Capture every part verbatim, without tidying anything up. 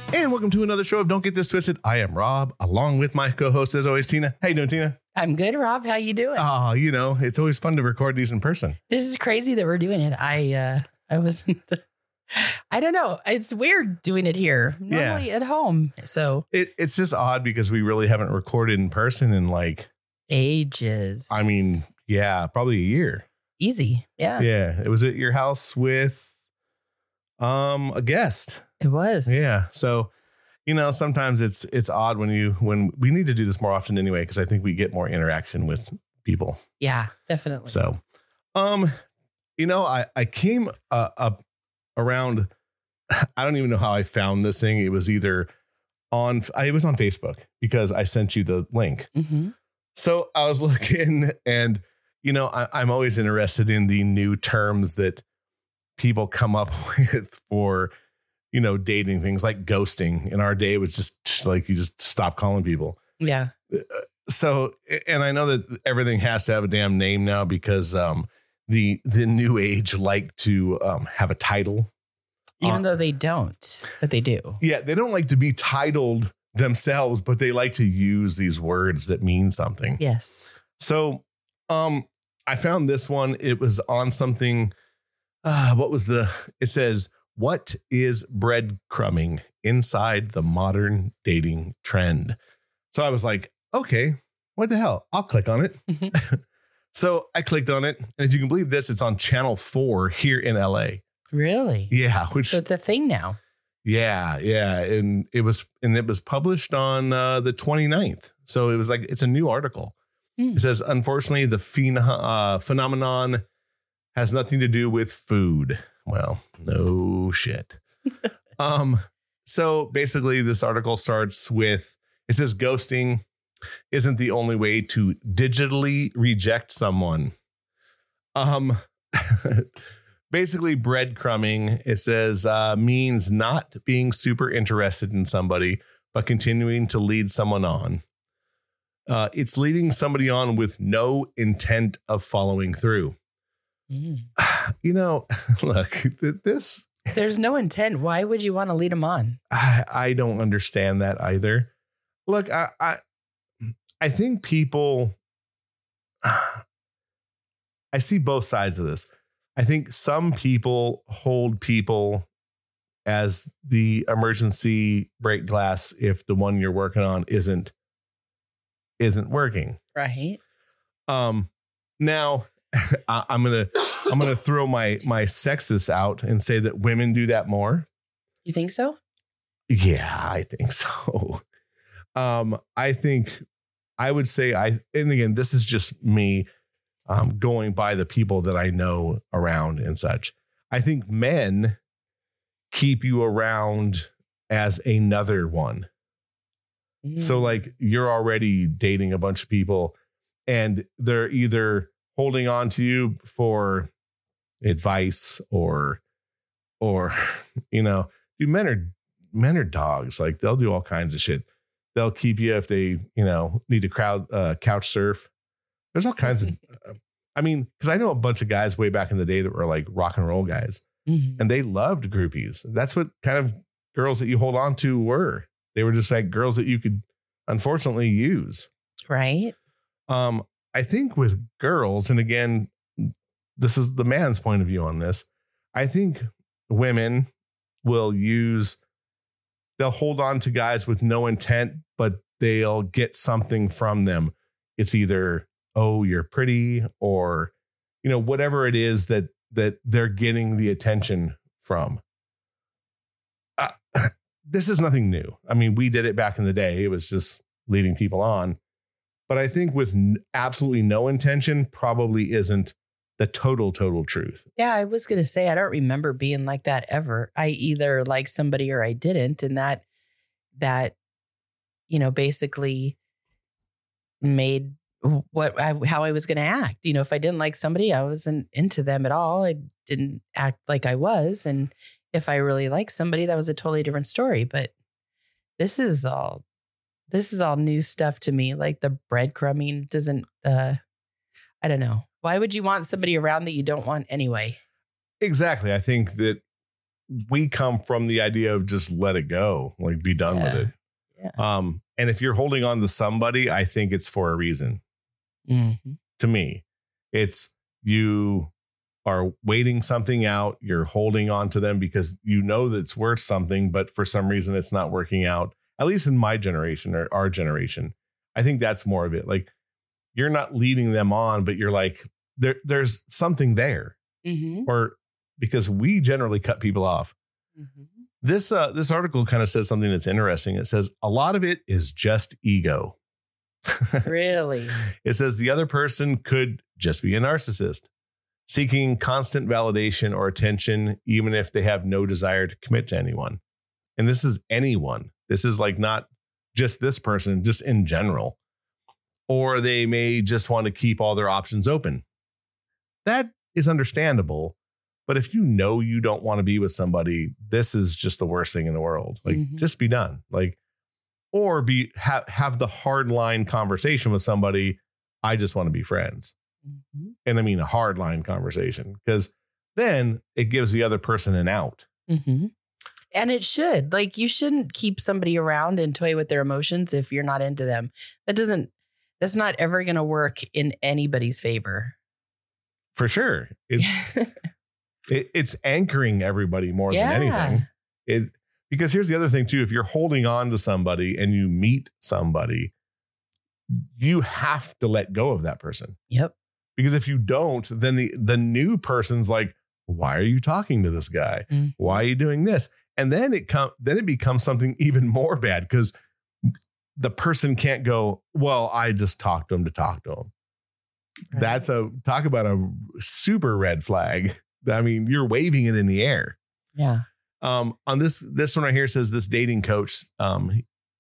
And welcome to another show of Don't Get This Twisted. I am Rob, along with my co-host, as always, Tina. How you doing, Tina? I'm good, Rob. How you doing? Oh, you know, it's always fun to record these in person. This is crazy that we're doing it. I uh I wasn't I don't know. It's weird doing it here. Normally yeah. at home. So it, it's just odd because we really haven't recorded in person in like ages. I mean, yeah, probably a year. Easy. Yeah. Yeah. It was at your house with um a guest. It was. Yeah. So, you know, sometimes it's it's odd when you when we need to do this more often anyway, because I think we get more interaction with people. Yeah, definitely. So, um, you know, I, I came uh, up around. I don't even know how I found this thing. It was either on I was on Facebook because I sent you the link. Mm-hmm. So I was looking and, you know, I, I'm always interested in the new terms that people come up with for, you know, dating things like ghosting. In our day, it was just like you just stop calling people. Yeah. So, and I know that everything has to have a damn name now because um, the the new age like to um, have a title. Even uh, though they don't, but they do. Yeah, they don't like to be titled themselves, but they like to use these words that mean something. Yes. So um, I found this one. It was on something. Uh, what was the it says. What is breadcrumbing inside the modern dating trend? So I was like, okay, what the hell? I'll click on it. So I clicked on it. And if you can believe this, it's on Channel four here in L A. Really? Yeah. Which, so it's a thing now. Yeah. Yeah. And it was and it was published on uh, the twenty-ninth. So it was like it's a new article. Mm. It says, unfortunately, the phen- uh, phenomenon has nothing to do with food. Well, no shit. um, so basically this article starts with, it says ghosting isn't the only way to digitally reject someone. Um, basically breadcrumbing, it says, uh, means not being super interested in somebody, but continuing to lead someone on. Uh, it's leading somebody on with no intent of following through. Mm. You know, look, this. There's no intent. Why would you want to lead them on? I, I don't understand that either. Look, I, I, I think people. I see both sides of this. I think some people hold people as the emergency break glass if the one you're working on isn't isn't working. Right. Um. Now. I, I'm gonna I'm gonna throw my my sexist out and say that women do that more. You think so? Yeah, I think so. Um, I think I would say I and again, this is just me um, going by the people that I know around and such. I think men keep you around as another one. Mm. So like you're already dating a bunch of people and they're either holding on to you for advice or, or, you know, dude, men are, men are dogs. Like they'll do all kinds of shit. They'll keep you if they, you know, need to crowd, uh, couch surf. There's all kinds of, I mean, cause I know a bunch of guys way back in the day that were like rock and roll guys mm-hmm. and they loved groupies. That's what kind of girls that you hold on to were. They were just like girls that you could unfortunately use. Right. Um, I think with girls, and again, this is the man's point of view on this. I think women will use, they'll hold on to guys with no intent, but they'll get something from them. It's either, oh, you're pretty, or, you know, whatever it is that, that they're getting the attention from. Uh, this is nothing new. I mean, we did it back in the day. It was just leading people on. But I think with n- absolutely no intention probably isn't the total, total truth. Yeah, I was going to say, I don't remember being like that ever. I either liked somebody or I didn't. And that, that, you know, basically made what I, how I was going to act. You know, if I didn't like somebody, I wasn't into them at all. I didn't act like I was. And if I really liked somebody, that was a totally different story. But this is all, this is all new stuff to me. Like the breadcrumbing doesn't, uh, I don't know. Why would you want somebody around that you don't want anyway? Exactly. I think that we come from the idea of just let it go, like be done Yeah. with it. Yeah. Um, and if you're holding on to somebody, I think it's for a reason. Mm-hmm. To me, it's you are waiting something out. You're holding on to them because you know that it's worth something, but for some reason it's not working out. At least in my generation or our generation, I think that's more of it. Like you're not leading them on, but you're like, there, there's something there. Mm-hmm. Or because we generally cut people off. Mm-hmm. This uh, this article kind of says something that's interesting. It says a lot of it is just ego. Really? It says the other person could just be a narcissist, seeking constant validation or attention, even if they have no desire to commit to anyone. And this is anyone. This is like not just this person, just in general. Or they may just want to keep all their options open. That is understandable. But if you know you don't want to be with somebody, this is just the worst thing in the world. Like, Mm-hmm. just be done. Like, or be have have the hard line conversation with somebody. I just want to be friends. Mm-hmm. And I mean a hard line conversation, because then it gives the other person an out. Mm-hmm. And it should. Like, you shouldn't keep somebody around and toy with their emotions if you're not into them. That doesn't, that's not ever going to work in anybody's favor. For sure. It's it, it's anchoring everybody more Yeah. than anything. It because here's the other thing too. If you're holding on to somebody and you meet somebody, you have to let go of that person. Yep. Because if you don't, then the the new person's like, why are you talking to this guy? Mm. Why are you doing this? And then it come then it becomes something even more bad, because the person can't go, well, I just talked to him to talk to him. Right. That's a talk about a super red flag. I mean, you're waving it in the air. Yeah. Um, on this, this one right here says this dating coach, um,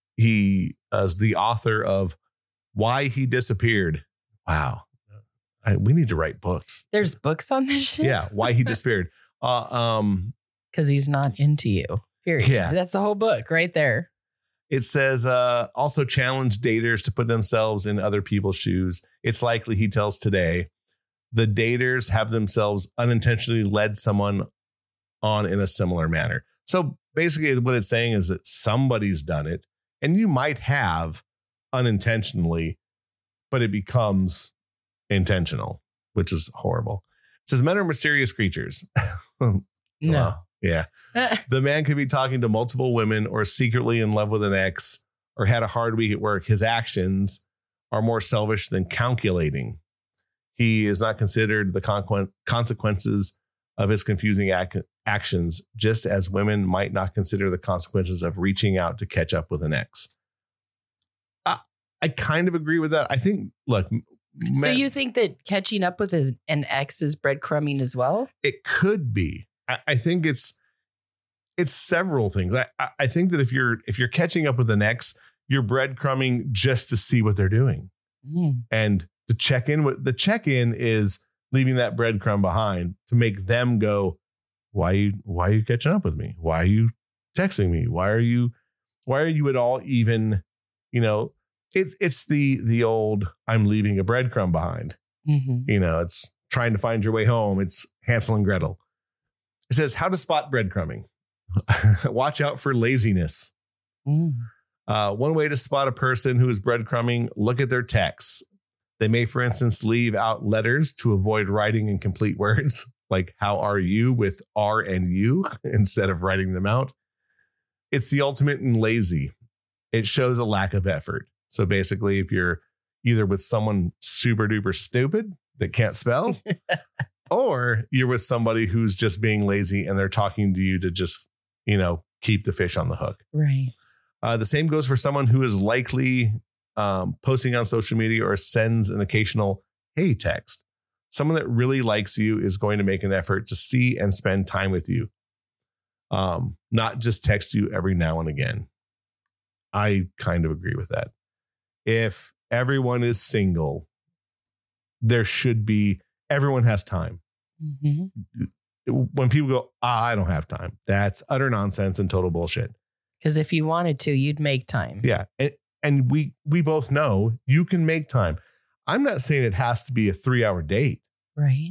he is the author of Why He Disappeared. Wow. I, we need to write books. There's books on this shit. Yeah. Why He Disappeared. Uh, um, Because he's not into you. Period. Yeah. That's the whole book right there. It says uh, also challenge daters to put themselves in other people's shoes. It's likely, he tells Today, the daters have themselves unintentionally led someone on in a similar manner. So basically what it's saying is that somebody's done it, and you might have unintentionally, but it becomes intentional, which is horrible. It says men are mysterious creatures. No. Well, yeah. The man could be talking to multiple women or secretly in love with an ex or had a hard week at work. His actions are more selfish than calculating. He is not considered the con- consequences of his confusing ac- actions, just as women might not consider the consequences of reaching out to catch up with an ex. I, I kind of agree with that. I think, look, So men, you think that catching up with his, an ex is breadcrumbing as well? it could be. I, I think it's it's several things. I, I I think that if you're if you're catching up with an ex, you're breadcrumbing just to see what they're doing. Mm. And the check-in with the check-in is leaving that breadcrumb behind to make them go, why are you why are you catching up with me? Why are you texting me? Why are you why are you at all even, you know, it's it's the the old I'm leaving a breadcrumb behind. Mm-hmm. You know, it's trying to find your way home. It's Hansel and Gretel. It says how to spot breadcrumbing. Watch out for laziness. Mm. Uh, one way to spot a person who is breadcrumbing, look at their texts. They may, for instance, leave out letters to avoid writing incomplete words, like how are you with R and U instead of writing them out. It's the ultimate in lazy. It shows a lack of effort. So basically, if you're either with someone super duper stupid that can't spell, or you're with somebody who's just being lazy and they're talking to you to just, you know, keep the fish on the hook. Right. Uh, the same goes for someone who is likely um, posting on social media or sends an occasional hey text. Someone that really likes you is going to make an effort to see and spend time with you, um, not just text you every now and again. I kind of agree with that. If everyone is single, there should be, everyone has time. Mm-hmm. When people go, ah, I don't have time, that's utter nonsense and total bullshit. Because if you wanted to, you'd make time. Yeah. And, and we we both know you can make time. I'm not saying it has to be a three hour date, Right.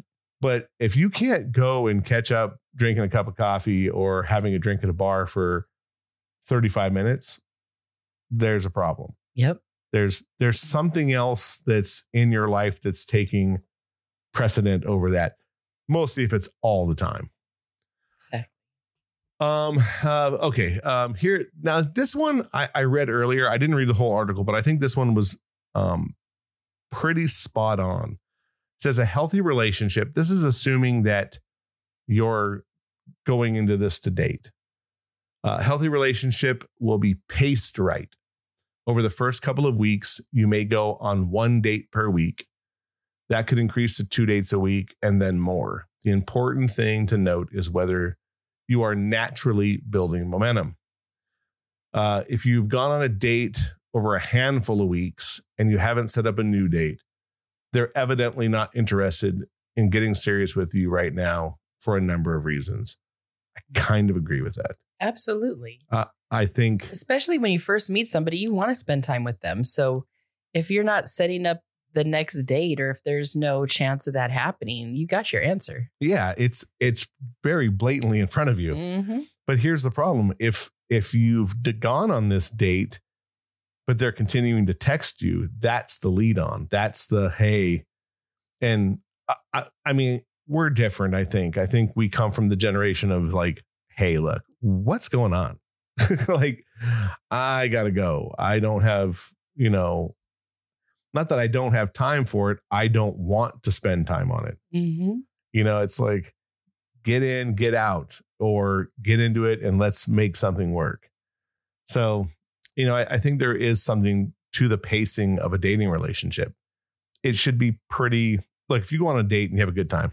But if you can't go and catch up drinking a cup of coffee or having a drink at a bar for thirty-five minutes, there's a problem. Yep. There's there's something else that's in your life that's taking precedent over that. Mostly if it's all the time. Exactly. Um, uh, okay. Um, here now, this one I, I read earlier. I didn't read the whole article, but I think this one was um pretty spot on. It says a healthy relationship. This is assuming that you're going into this to date. A healthy relationship will be paced right. Over the first couple of weeks, you may go on one date per week. That could increase to two dates a week and then more. The important thing to note is whether you are naturally building momentum. Uh, if you've gone on a date over a handful of weeks and you haven't set up a new date, they're evidently not interested in getting serious with you right now for a number of reasons. I kind of agree with that. Absolutely. Uh, I think, especially when you first meet somebody, you want to spend time with them. So if you're not setting up the next date, or if there's no chance of that happening, you got your answer. Yeah, it's it's very blatantly in front of you. Mm-hmm. But here's the problem. If if you've gone on this date, but they're continuing to text you, that's the lead on. That's the, hey. And I, I, I mean, we're different, I think. I think we come from the generation of like, hey, look, what's going on? Like, I got to go. I don't have, you know, not that I don't have time for it. I don't want to spend time on it. Mm-hmm. You know, it's like, get in, get out, or get into it and let's make something work. So, you know, I, I think there is something to the pacing of a dating relationship. It should be pretty, like if you go on a date and you have a good time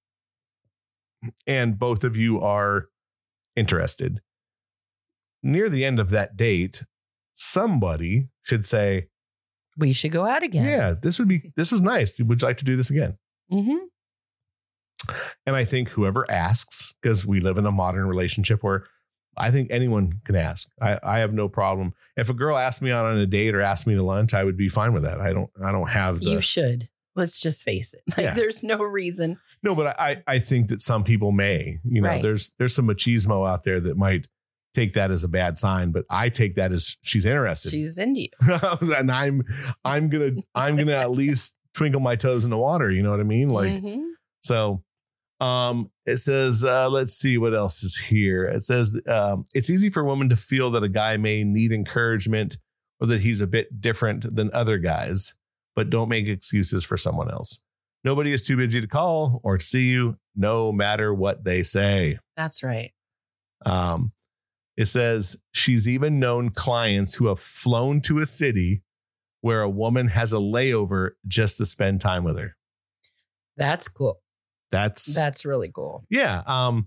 and both of you are interested, near the end of that date, somebody should say, we should go out again. Yeah, this would be, this was nice. Would you like to do this again? Mm-hmm. And I think whoever asks, because we live in a modern relationship where I think anyone can ask. I, I have no problem. If a girl asked me out on a date or asked me to lunch, I would be fine with that. I don't, I don't have the. You should. Let's just face it. Like, Yeah. There's no reason. No, but I, I think that some people may, you know, Right. there's, there's some machismo out there that might take that as a bad sign, but I take that as she's interested. She's into you. And I'm, I'm going to, I'm going to at least twinkle my toes in the water. You know what I mean? Like, Mm-hmm. so, um, it says, uh, let's see what else is here. It says, um, it's easy for a woman to feel that a guy may need encouragement or that he's a bit different than other guys, but don't make excuses for someone else. Nobody is too busy to call or see you, no matter what they say. That's right. Um, it says she's even known clients who have flown to a city where a woman has a layover just to spend time with her. That's cool. That's That's really cool. yeah. Um,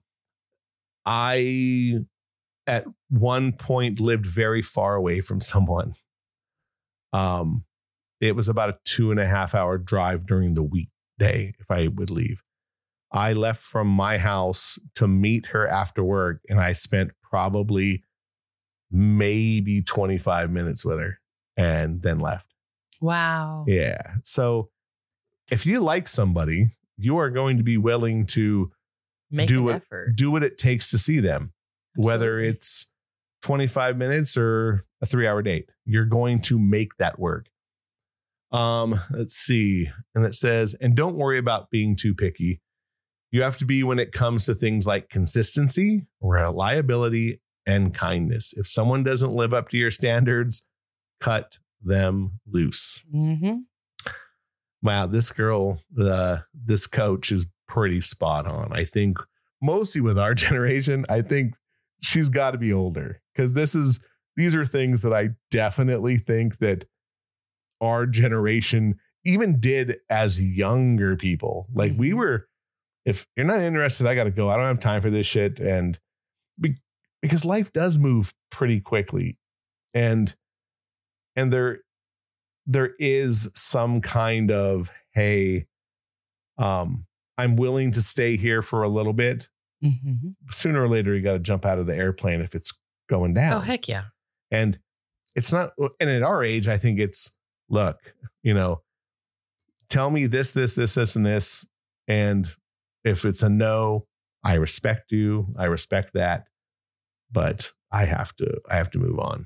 I at one point lived very far away from someone. Um, it was about a two and a half hour drive during the weekday if I would leave. I left from my house to meet her after work, and I spent probably maybe twenty-five minutes with her and then left. Wow. Yeah. So if you like somebody, you are going to be willing to Make do an what, effort. do what it takes to see them, whether Absolutely. it's twenty-five minutes or a three hour date. You're going to make that work. Um, let's see. And it says, and don't worry about being too picky. You have to be when it comes to things like consistency, reliability, and kindness. If someone doesn't live up to your standards, cut them loose. Mm-hmm. Wow, this girl, uh, this coach is pretty spot on. I think mostly with our generation, I think she's got to be older because this is these are things that I definitely think that our generation even did as younger people. Like we were, if you're not interested, I got to go. I don't have time for this shit. And be, because life does move pretty quickly. And, and there, there is some kind of, hey, um, I'm willing to stay here for a little bit. Mm-hmm. Sooner or later, you got to jump out of the airplane if it's going down. Oh, heck yeah. And it's not, and at our age, I think it's, look, you know, tell me this, this, this, this, and this, and If it's a no, I respect you. I respect that. But I have to, I have to move on.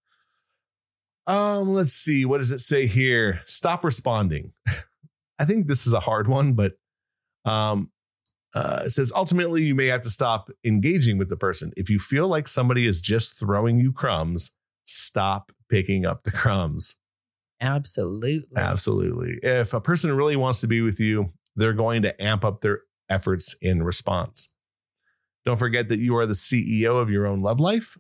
Um, let's see. What does it say here? Stop responding. I think this is a hard one, but um, uh, it says ultimately you may have to stop engaging with the person. If you feel like somebody is just throwing you crumbs, stop picking up the crumbs. Absolutely. Absolutely. If a person really wants to be with you, they're going to amp up their efforts in response. Don't forget that you are the C E O of your own love life.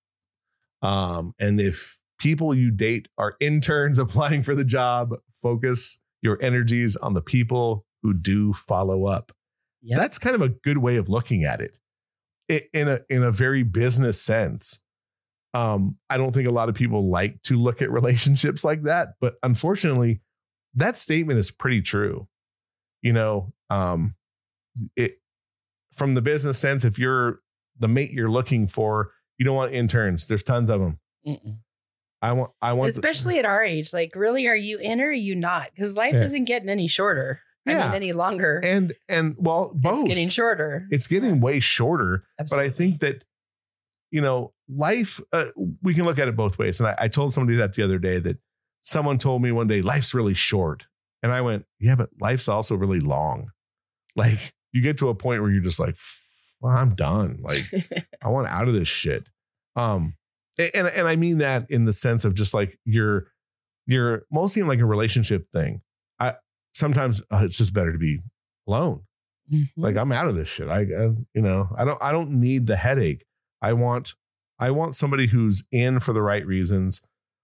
Um, and if people you date are interns applying for the job, focus your energies on the people who do follow up. Yep. That's kind of a good way of looking at it, it in a in a very business sense. Um, I don't think a lot of people like to look at relationships like that, but unfortunately, that statement is pretty true. You know, um, it from the business sense, if you're the mate you're looking for, you don't want interns. There's tons of them. Mm-mm. I want, I want, especially the, at our age. Like, really, are you in or are you not? Because life yeah. isn't getting any shorter. Yeah. I mean, any longer. And, and well, both. It's getting shorter. It's getting yeah. way shorter. Absolutely. But I think that, you know, life, uh, we can look at it both ways. And I, I told somebody that the other day that someone told me one day, life's really short. And I went, yeah, but life's also really long. Like, you get to a point where you're just like, well, I'm done. Like, I want out of this shit. Um, And and I mean that in the sense of just like you're you're mostly in like a relationship thing. I sometimes uh, it's just better to be alone. Mm-hmm. Like, I'm out of this shit. I, I you know I don't I don't need the headache. I want I want somebody who's in for the right reasons.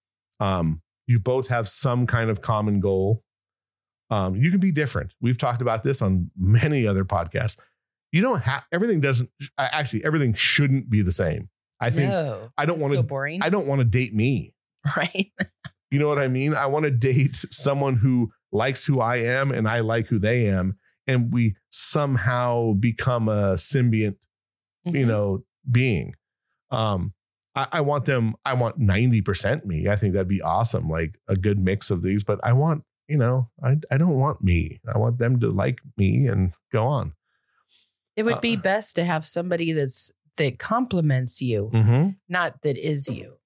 Um, you both have some kind of common goal. Um, you can be different. We've talked about this on many other podcasts. You don't have everything doesn't actually everything shouldn't be the same. I think no, I don't want to, so boring. I don't want to date me. Right. You know what I mean? I want to date someone who likes who I am and I like who they am. And we somehow become a symbiont, mm-hmm. you know, being. Um, I, I want them, I want ninety percent me. I think that'd be awesome. Like a good mix of these, but I want, you know, I, I don't want me. I want them to like me and go on. It would uh, be best to have somebody that's, that compliments you, mm-hmm. not that is you.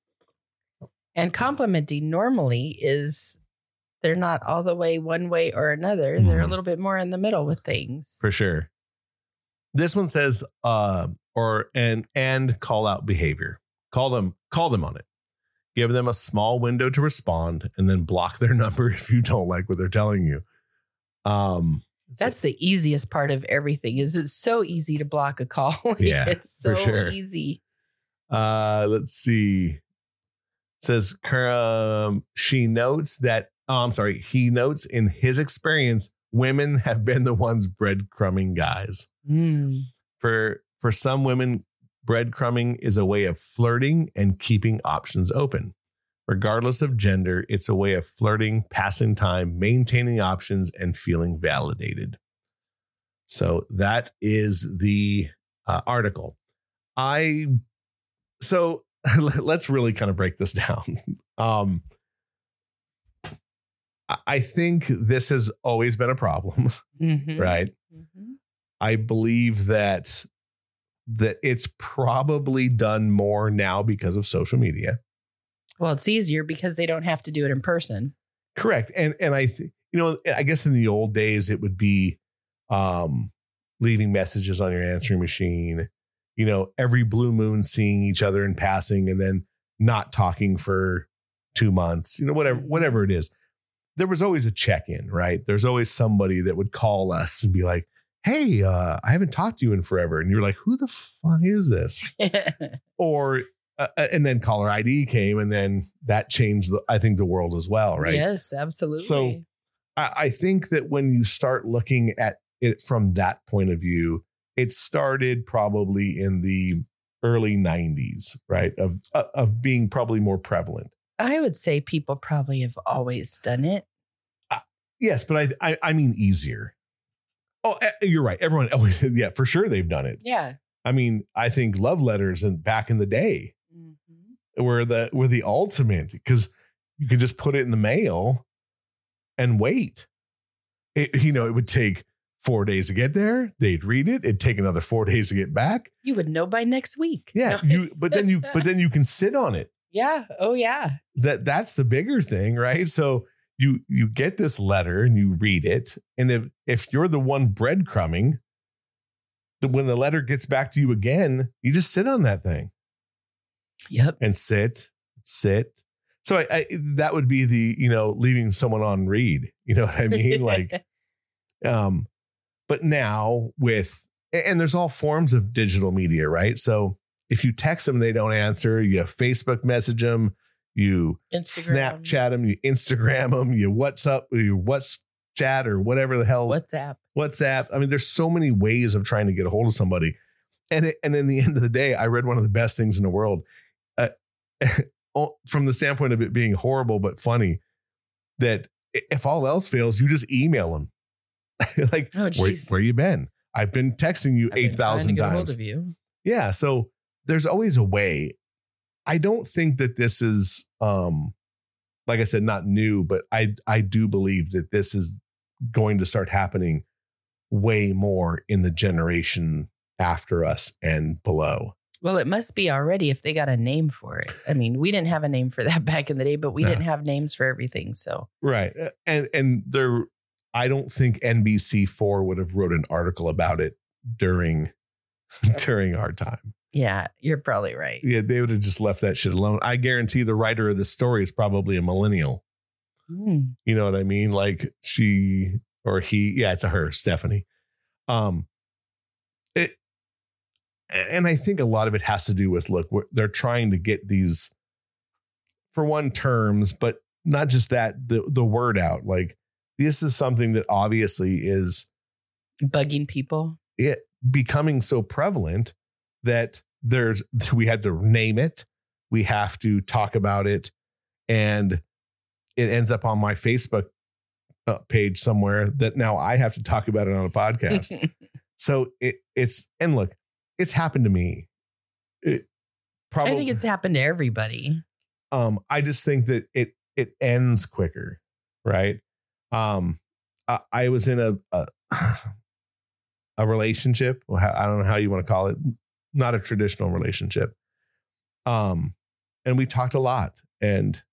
And complimenting normally is they're not all the way one way or another. Mm-hmm. They're a little bit more in the middle with things. For sure. This one says, uh, or and and call out behavior. Call them, call them on it. Give them a small window to respond and then block their number if you don't like what they're telling you. Um That's the easiest part of everything. Is it's so easy to block a call. Yeah, it's so for sure. easy. Uh, let's see. It says um, she notes that. Oh, I'm sorry. He notes in his experience, women have been the ones breadcrumbing guys. Mm. For for some women, breadcrumbing is a way of flirting and keeping options open. Regardless of gender, it's a way of flirting, passing time, maintaining options, and feeling validated. So that is the uh, article. I so let's really kind of break this down. Um, I think this has always been a problem, mm-hmm. right? Mm-hmm. I believe that that it's probably done more now because of social media. Well, it's easier because they don't have to do it in person. Correct. And and I, th- you know, I guess in the old days, it would be um, leaving messages on your answering machine, you know, every blue moon seeing each other in passing and then not talking for two months, you know, whatever, whatever it is. There was always a check-in, right? There's always somebody that would call us and be like, hey, uh, I haven't talked to you in forever. And you're like, who the fuck is this? Or Uh, and then caller I D came, and then that changed, the, I think, the world as well, right? Yes, absolutely. So I, I think that when you start looking at it from that point of view, it started probably in the early nineties, right? Of of being probably more prevalent. I would say people probably have always done it. Uh, yes, but I, I I mean easier. Oh, you're right. Everyone always, yeah, for sure they've done it. Yeah. I mean, I think love letters and back in the day. Were the were the ultimate, because you could just put it in the mail and wait. It, you know, it would take four days to get there. They'd read it. It'd take another four days to get back. You would know by next week. Yeah. No. You, but then you, but then you can sit on it. Yeah. Oh yeah. That that's the bigger thing, right? So you, you get this letter and you read it. And if, if you're the one breadcrumbing, the, when the letter gets back to you again, you just sit on that thing. Yep. And sit, sit. So I, I that would be the, you know, leaving someone on read, you know what I mean? Like, um, but now with, and there's all forms of digital media, right? So if you text them, they don't answer, you Facebook message them, you Instagram. Snapchat them, you Instagram them, you WhatsApp, you WhatsApp or whatever the hell. WhatsApp. WhatsApp. I mean, there's so many ways of trying to get a hold of somebody. And, it, and in the end of the day, I read one of the best things in the world. Uh, from the standpoint of it being horrible but funny, that if all else fails, you just email them. Like, oh, where, where you been? I've been texting you eight thousand times. Hold of you. Yeah. So there's always a way. I don't think that this is, um, like I said, not new, but I, I do believe that this is going to start happening way more in the generation after us and below. Well, it must be already if they got a name for it. I mean, we didn't have a name for that back in the day, but we no. didn't have names for everything. So right. And and there, I don't think N B C four would have wrote an article about it during during our time. Yeah, you're probably right. Yeah, they would have just left that shit alone. I guarantee the writer of the story is probably a millennial. Mm. You know what I mean? Like she or he. Yeah, it's a her, Stephanie. Um, it. And I think a lot of it has to do with, look, they're trying to get these, for one, terms, but not just that, the, the word out. Like, this is something that obviously is bugging people. It becoming so prevalent that there's, we had to name it. We have to talk about it. And it ends up on my Facebook page somewhere that now I have to talk about it on a podcast. So it, it's, and look, it's happened to me. It probably, I think it's happened to everybody. Um, I just think that it it ends quicker, right? Um, I, I was in a, a a relationship. I don't know how you want to call it. Not a traditional relationship. Um, and we talked a lot, and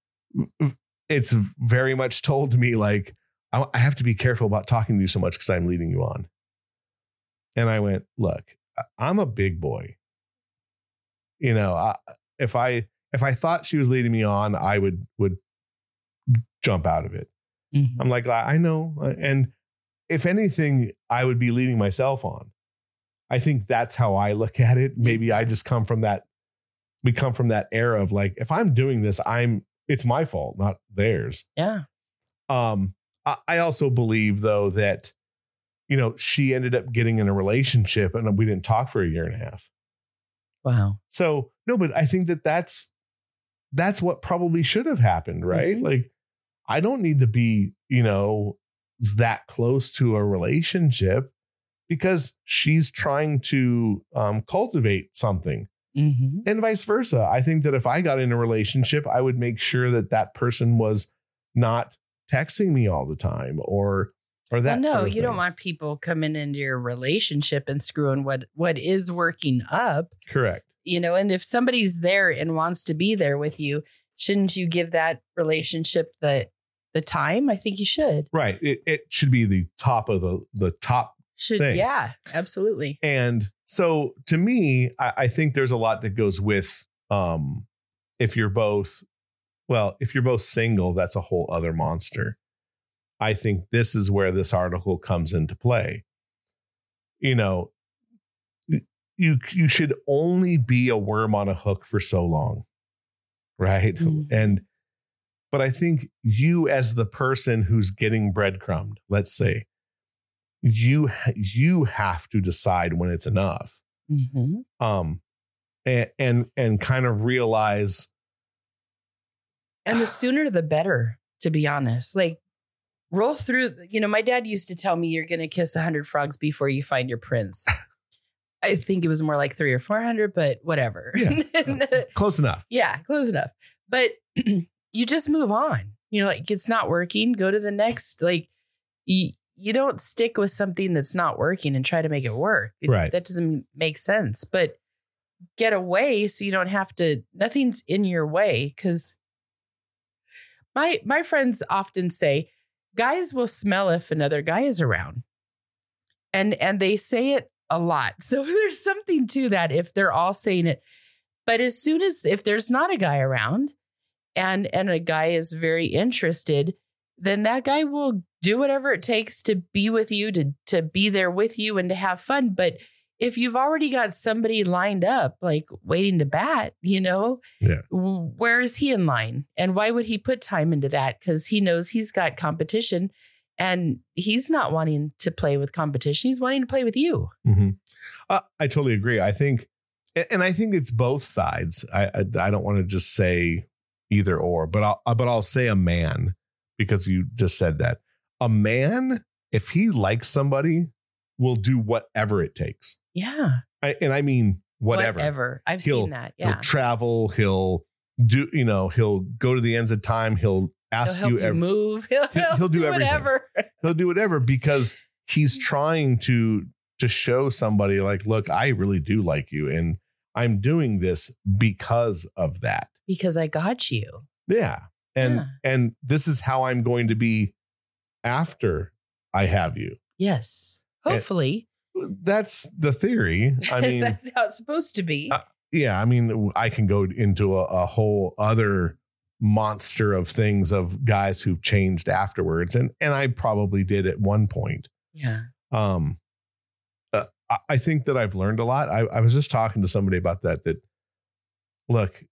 it's very much told to me like I, I have to be careful about talking to you so much because I'm leading you on. And I went, look. I'm a big boy. You know, I, if I if I thought she was leading me on, I would would jump out of it. Mm-hmm. I'm like, I know. And if anything, I would be leading myself on. I think that's how I look at it. Maybe I just come from that. We come from that era of like, if I'm doing this, I'm it's my fault, not theirs. Yeah. Um, I, I also believe, though, that you know, she ended up getting in a relationship and we didn't talk for a year and a half. Wow. So, no, but I think that that's, that's what probably should have happened, right? Mm-hmm. Like, I don't need to be, you know, that close to a relationship because she's trying to um, cultivate something mm-hmm. and vice versa. I think that if I got in a relationship, I would make sure that that person was not texting me all the time or Or that well, no, sort of you thing. don't want people coming into your relationship and screwing what what is working up. Correct. You know, and if somebody's there and wants to be there with you, shouldn't you give that relationship the the time? I think you should. Right. It it should be the top of the the top should thing. Yeah, absolutely. And so to me, I, I think there's a lot that goes with um if you're both well, if you're both single, that's a whole other monster. I think this is where this article comes into play. You know, you you should only be a worm on a hook for so long, right? Mm-hmm. And but I think you as the person who's getting breadcrumbed, let's say, you you have to decide when it's enough, mm-hmm. um, and and and kind of realize. And the sooner the better, to be honest. Like. Roll through, you know, my dad used to tell me you're going to kiss a hundred frogs before you find your prince. I think it was more like three or four hundred, but whatever. Yeah, close enough. Yeah, close enough. But you just move on. You know, like it's not working. Go to the next. Like you, you don't stick with something that's not working and try to make it work. It- Right. That doesn't make sense. But get away so you don't have to, nothing's in your way. Cause my, my friends often say guys will smell if another guy is around. And, and they say it a lot. So there's something to that if they're all saying it. But as soon as, if there's not a guy around and, and a guy is very interested, then that guy will do whatever it takes to be with you, to, to be there with you and to have fun. But if you've already got somebody lined up, like waiting to bat, you know, Yeah. where is he in line? And why would he put time into that? Because he knows he's got competition and he's not wanting to play with competition. He's wanting to play with you. Mm-hmm. Uh, I totally agree. I think, and I think it's both sides. I I, I don't want to just say either or, but I'll, but I'll say a man, because you just said that. A man, if he likes somebody, will do whatever it takes. Yeah. I, and I mean, whatever. Whatever. I've He'll- seen that. Yeah. He'll travel. He'll do, you know, he'll go to the ends of time. He'll He'll ask help you, you every, move. He'll, He'll- he'll do everything. whatever. he'll do whatever because he's trying to, to show somebody like, look, I really do like you. And I'm doing this because of that. Because I got you. Yeah. And, Yeah. and this is how I'm going to be after I have you. Yes. And- Hopefully. That's the theory. I mean, that's how it's supposed to be. Uh, yeah, I mean, I can go into a, a whole other monster of things of guys who've changed afterwards. And, and I probably did at one point. Yeah. Um, uh, I, I think that I've learned a lot. I, I was just talking to somebody about that, that look,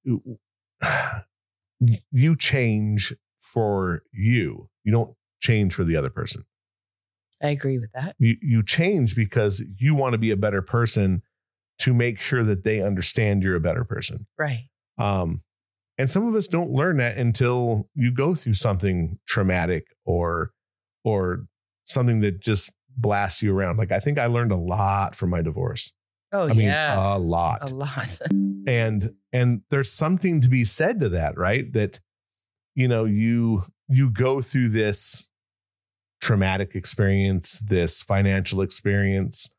you change for you. You don't change for the other person. I agree with that. You, you change because you want to be a better person to make sure that they understand you're a better person. Right. Um, and some of us don't learn that until you go through something traumatic or, or something that just blasts you around. Like, I think I learned a lot from my divorce. Oh, I mean, yeah. a lot. A lot. And, and there's something to be said to that, right? That, you know, you, you go through this traumatic experience, this financial experience,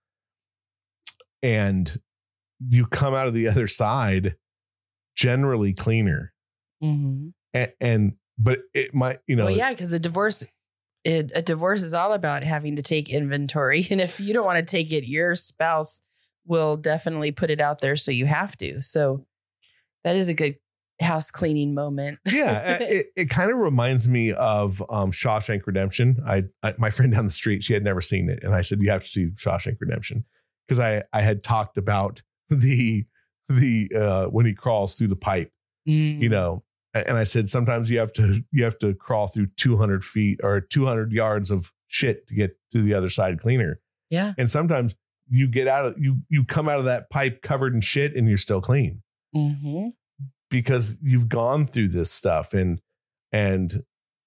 and you come out of the other side generally cleaner. Mm-hmm. And, and but it might, you know, Well, yeah, because a divorce, it, a divorce is all about having to take inventory. And if you don't want to take it, your spouse will definitely put it out there. So you have to. So that is a good house cleaning moment. yeah, it, it kind of reminds me of um, Shawshank Redemption. I, I my friend down the street, she had never seen it, and I said, "You have to see Shawshank Redemption," because I I had talked about the the uh, when he crawls through the pipe, Mm. you know, and I said sometimes you have to you have to crawl through two hundred feet or two hundred yards of shit to get to the other side cleaner, Yeah. and sometimes you get out of you you come out of that pipe covered in shit and you're still clean. Mm-hmm. Because you've gone through this stuff, and and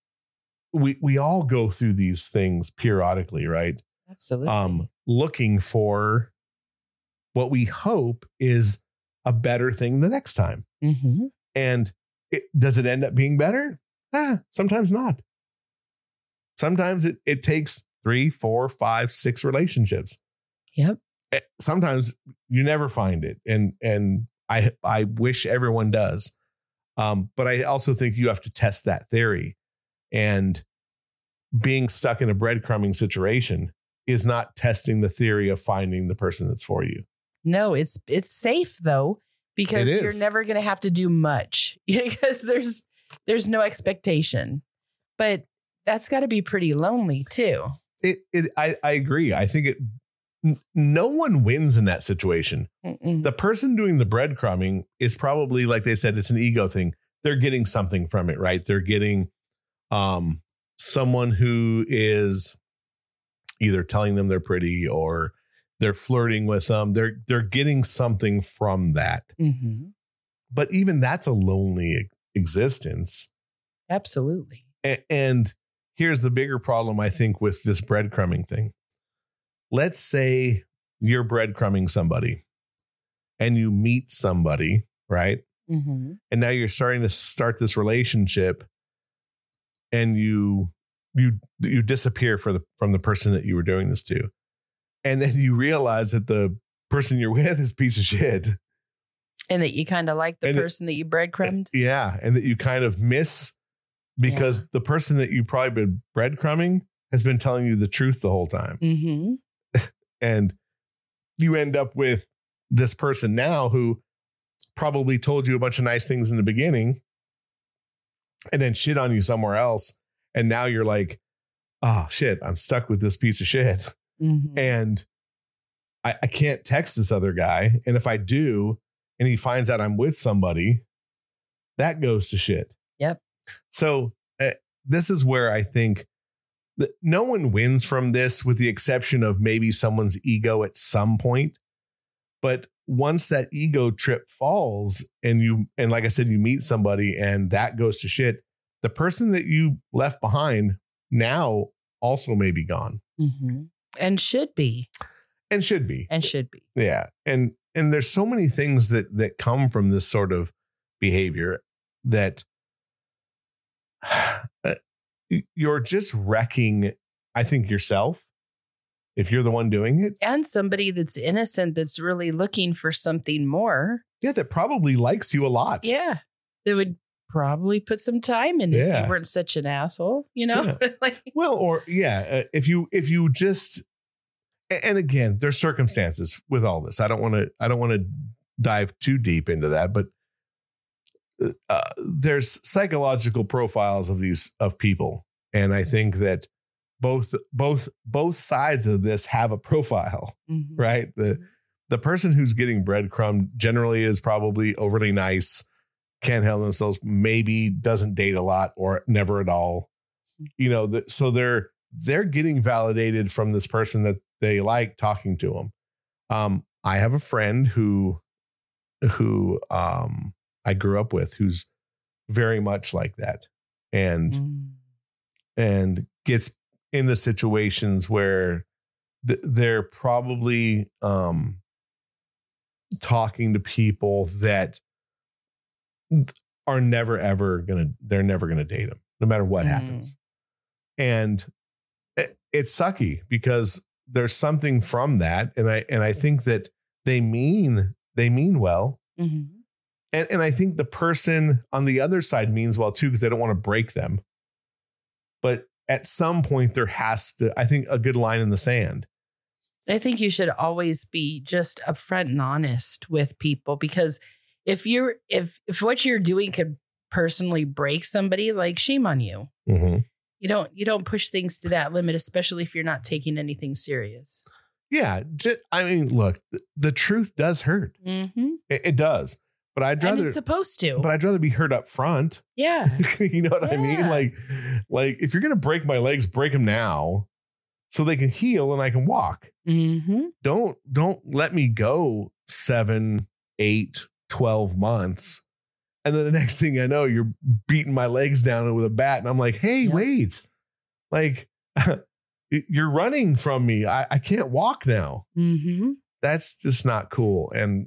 we we all go through these things periodically, right? Absolutely. Um, looking for what we hope is a better thing the next time. Mm-hmm. And it, does it end up being better? Ah, sometimes not. Sometimes it it takes three, four, five, six relationships. Yep. Sometimes you never find it, and and I I wish everyone does, um, but I also think you have to test that theory. And being stuck in a breadcrumbing situation is not testing the theory of finding the person that's for you. No, it's it's safe though, because It you're is. never going to have to do much because there's there's no expectation. But that's got to be pretty lonely too. It it I I agree. I think it. n- No one wins in that situation. Mm-mm. The person doing the breadcrumbing is probably, like they said, it's an ego thing. They're getting something from it, right? They're getting um, someone who is either telling them they're pretty or they're flirting with them. They're they're getting something from that. Mm-hmm. But even that's a lonely existence. Absolutely. A- And here's the bigger problem, I think, with this breadcrumbing thing. Let's say you're breadcrumbing somebody and you meet somebody, right? Mm-hmm. And now you're starting to start this relationship, and you you you disappear for the from the person that you were doing this to, and then you realize that the person you're with is a piece of shit, and that you kind of like the and person it, that you breadcrumbed. Yeah, and that you kind of miss because yeah. the person that you probably been breadcrumbing has been telling you the truth the whole time, mm-hmm. and you end up with this person now who probably told you a bunch of nice things in the beginning, and then shit on you somewhere else. And now you're like, oh shit, I'm stuck with this piece of shit. Mm-hmm. And I, I can't text this other guy. And if I do, and he finds out I'm with somebody, that goes to shit. Yep. So uh, this is where I think that no one wins from this, with the exception of maybe someone's ego at some point. But once that ego trip falls and you, and like I said, you meet somebody and that goes to shit, the person that you left behind now also may be gone. Mm-hmm. And should be. And should be. And should be. Yeah. And, and there's so many things that, that come from this sort of behavior that uh, you're just wrecking, I think, yourself. If you're the one doing it. And somebody that's innocent, that's really looking for something more. Yeah, that probably likes you a lot. Yeah. That would probably put some time in yeah. if you weren't such an asshole, you know? Yeah. like, well, or yeah, uh, if you if you just, and again, there's circumstances with all this. I don't want to I don't want to dive too deep into that, but uh, there's psychological profiles of these of people. And I think that Both, both, both sides of this have a profile, mm-hmm. right? The, the person who's getting breadcrumbed generally is probably overly nice, can't handle themselves, maybe doesn't date a lot or never at all. You know, the, so they're, they're getting validated from this person that they like talking to them. Um, I have a friend who, who, um, I grew up with, who's very much like that, and, mm. and gets in the situations where th- they're probably um, talking to people that are never, ever going to, they're never going to date them, no matter what mm. happens. And it, it's sucky because there's something from that. And I, and I think that they mean, they mean well. Mm-hmm. And, and I think the person on the other side means well too, because they don't want to break them. But at some point there has to, I think, a good line in the sand. I think you should always be just upfront and honest with people, because if you're, if, if what you're doing could personally break somebody, like, shame on you. Mm-hmm. You don't, you don't push things to that limit, especially if you're not taking anything serious. Yeah. Just, I mean, look, the, the truth does hurt. Mm-hmm. It, it does. But I'd rather, and it's supposed to, but I'd rather be hurt up front. Yeah. You know what yeah. I mean? Like, like if you're going to break my legs, break them now so they can heal and I can walk. Mm-hmm. Don't, don't let me go seven, eight, twelve months. And then the next thing I know, you're beating my legs down with a bat. And I'm like, hey, yep. wait, like you're running from me. I, I can't walk now. Mm-hmm. That's just not cool. And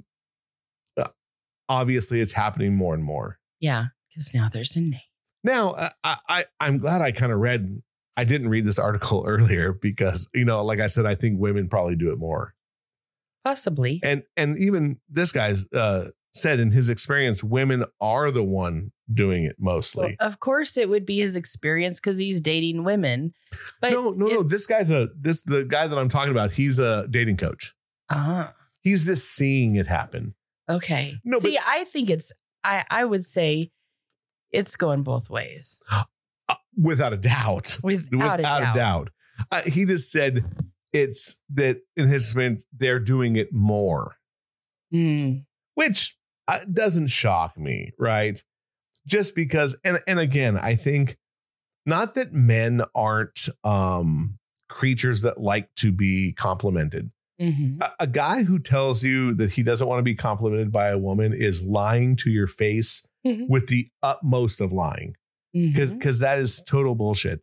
obviously it's happening more and more. Yeah. Because now there's a name. Now, I, I, I'm glad I kind of read, I didn't read this article earlier because, you know, like I said, I think women probably do it more. Possibly. And, and even this guy uh, said in his experience, women are the one doing it mostly. Well, of course it would be his experience because he's dating women. But no, no, if, no. This guy's a, this, the guy that I'm talking about, he's a dating coach. Uh-huh. He's just seeing it happen. Okay. No, See, but, I think it's, I, I would say it's going both ways. Uh, without a doubt. Without, without a doubt. A doubt. Uh, he just said it's that in his experience, they're doing it more, mm. which uh, doesn't shock me. Right. Just because. And, and again, I think not that men aren't um, creatures that like to be complimented. Mm-hmm. A, a guy who tells you that he doesn't want to be complimented by a woman is lying to your face mm-hmm. with the utmost of lying, because mm-hmm. because that is total bullshit.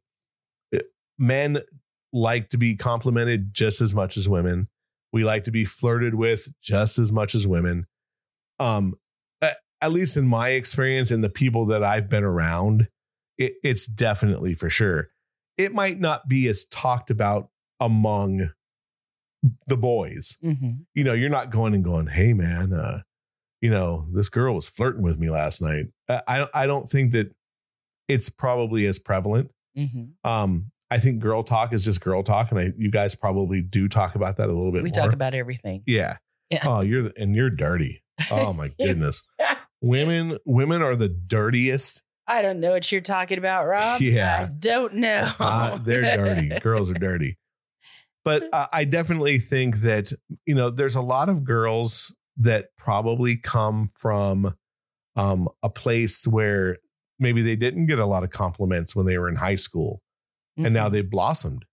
Men like to be complimented just as much as women. We like to be flirted with just as much as women. Um, at, at least in my experience and the people that I've been around, it, it's definitely for sure. it might not be as talked about among the boys. Mm-hmm. You know, you're not going and going, hey man, uh, you know, this girl was flirting with me last night. I I, I don't think that it's probably as prevalent. Mm-hmm. Um, I think girl talk is just girl talk, and I, you guys probably do talk about that a little bit We more. talk about everything. Yeah. Yeah. Oh, you're and you're dirty. Oh my goodness. women, women are the dirtiest. I don't know what you're talking about, Rob. Yeah. I don't know. Uh, they're dirty. Girls are dirty. But uh, I definitely think that, you know, there's a lot of girls that probably come from um, a place where maybe they didn't get a lot of compliments when they were in high school. Mm-hmm. And now they've blossomed.